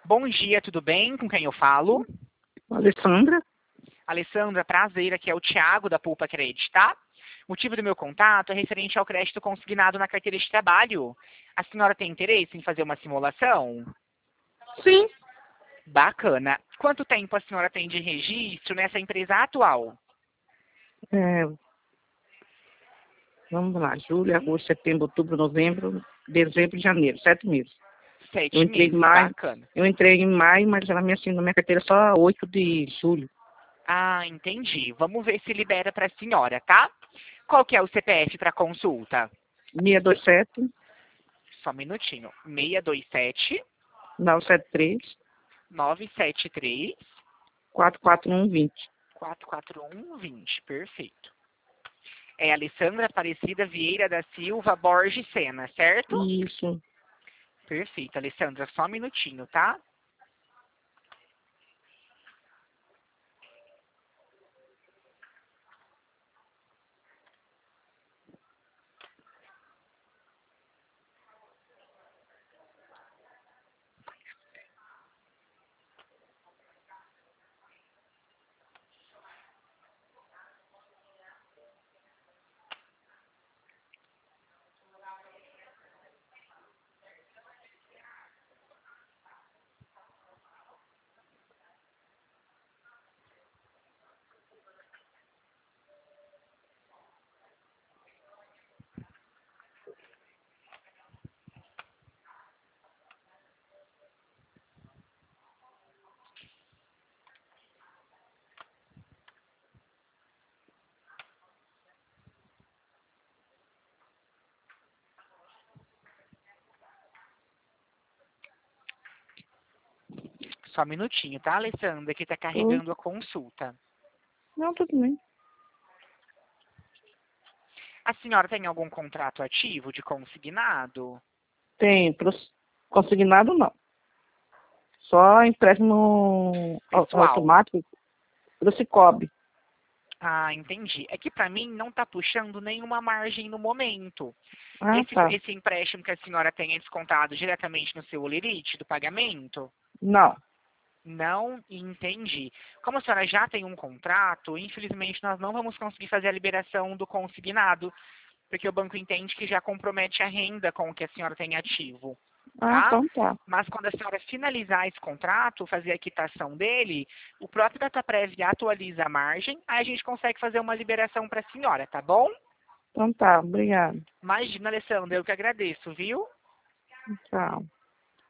Bom dia, tudo bem? Com quem eu falo? Alessandra? Alessandra, prazer, aqui é o Thiago da Pulpa Credit, tá? O motivo do meu contato é referente ao crédito consignado na carteira de trabalho. A senhora tem interesse em fazer uma simulação? Sim. Bacana. Quanto tempo a senhora tem de registro nessa empresa atual? Vamos lá, julho, agosto, setembro, outubro, novembro, dezembro e janeiro, 7 meses. 7 meses, bacana. Eu entrei em maio, mas ela me assinou minha carteira só 8 de julho. Ah, entendi. Vamos ver se libera para a senhora, tá? Qual que é o CPF para consulta? 627 Só um minutinho. 627 973 973 44120. 44120. Perfeito. É Alessandra Aparecida Vieira da Silva Borges Sena, certo? Isso. Perfeito, Alessandra. Só um minutinho, tá? Só um minutinho, tá, Alessandra? Que tá carregando a consulta. Não, tudo bem. A senhora tem algum contrato ativo de consignado? Tem, consignado não. Só empréstimo Pessoal? automático do Cicobi. Ah, entendi. É que para mim não tá puxando nenhuma margem no momento. Ah, tá. Esse empréstimo que a senhora tem é descontado diretamente no seu holerite do pagamento? Não. Não entendi. Como a senhora já tem um contrato, infelizmente nós não vamos conseguir fazer a liberação do consignado, porque o banco entende que já compromete a renda com o que a senhora tem ativo, Ah, tá? então tá. Mas quando a senhora finalizar esse contrato, fazer a quitação dele, o próprio Dataprev atualiza a margem, aí a gente consegue fazer uma liberação para a senhora, tá bom? Então tá, obrigado. Imagina, Alessandra, eu que agradeço, viu? Tchau.